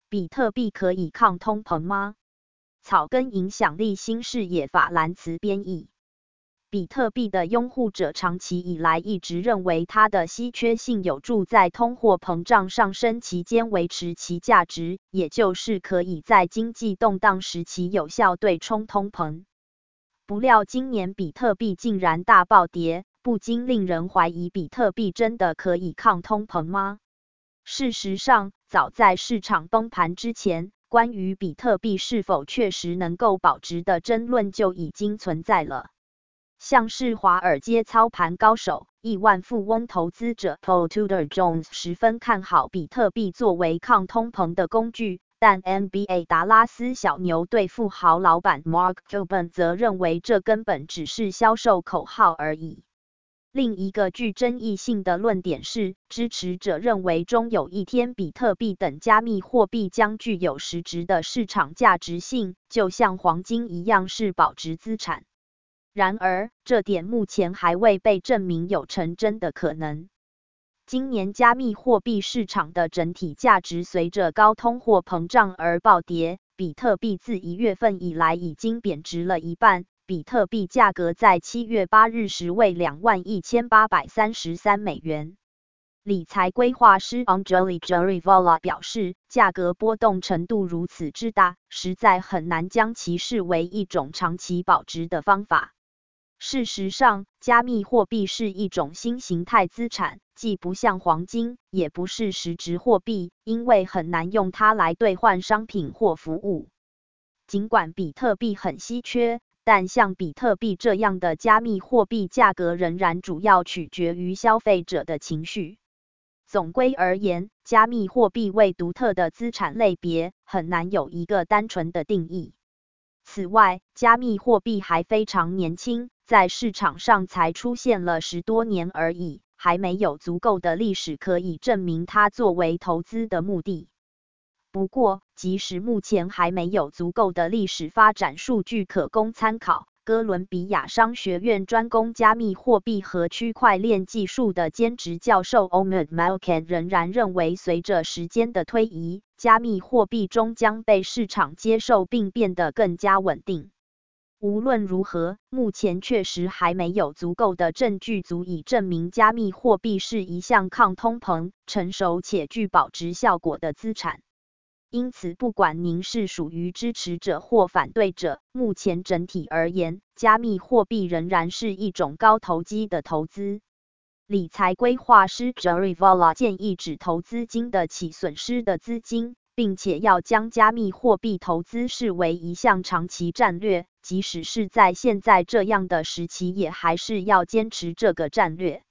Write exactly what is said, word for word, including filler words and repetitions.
比特币可以抗通膨吗？草根影响力新视野法兰茨编译。比特币的拥护者长期以来一直认为它的稀缺性有助在通货膨胀上升期间维持其价值，也就是可以在经济动荡时期有效对冲通膨。不料今年比特币竟然大暴跌，不禁令人怀疑比特币真的可以抗通膨吗？事实上，早在市场崩盘之前，关于比特币是否确实能够保值的争论就已经存在了。像是华尔街操盘高手、亿万富翁投资者 Paul Tudor Jones 十分看好比特币作为抗通膨的工具，但 N B A 达拉斯小牛队富豪老板 Mark Cuban 则认为这根本只是销售口号而已。另一个具争议性的论点是，支持者认为终有一天比特币等加密货币将具有实质的市场价值性，就像黄金一样是保值资产。然而，这点目前还未被证明有成真的可能。今年加密货币市场的整体价值随着高通货膨胀而暴跌，比特币自一月份以来已经贬值了一半。比特币价格在七月八日时为两万一千八百三十三美元。理财规划师 Anjali Jariwala 表示，价格波动程度如此之大，实在很难将其视为一种长期保值的方法。事实上，加密货币是一种新形态资产，既不像黄金，也不是实质货币，因为很难用它来兑换商品或服务。尽管比特币很稀缺，但像比特币这样的加密货币价格仍然主要取决于消费者的情绪。总归而言，加密货币为独特的资产类别，很难有一个单纯的定义。此外，加密货币还非常年轻，在市场上才出现了十多年而已，还没有足够的历史可以证明它作为投资的目的。不过，即使目前还没有足够的历史发展数据可供参考，哥伦比亚商学院专攻加密货币和区块链技术的兼职教授 Omid Malkan 仍然认为，随着时间的推移，加密货币终将被市场接受并变得更加稳定。无论如何，目前确实还没有足够的证据足以证明加密货币是一项抗通膨、成熟且具保值效果的资产。因此，不管您是属于支持者或反对者，目前整体而言，加密货币仍然是一种高投机的投资。理财规划师 Jariwala 建议只投资经得起损失的资金，并且要将加密货币投资视为一项长期战略，即使是在现在这样的时期，也还是要坚持这个战略。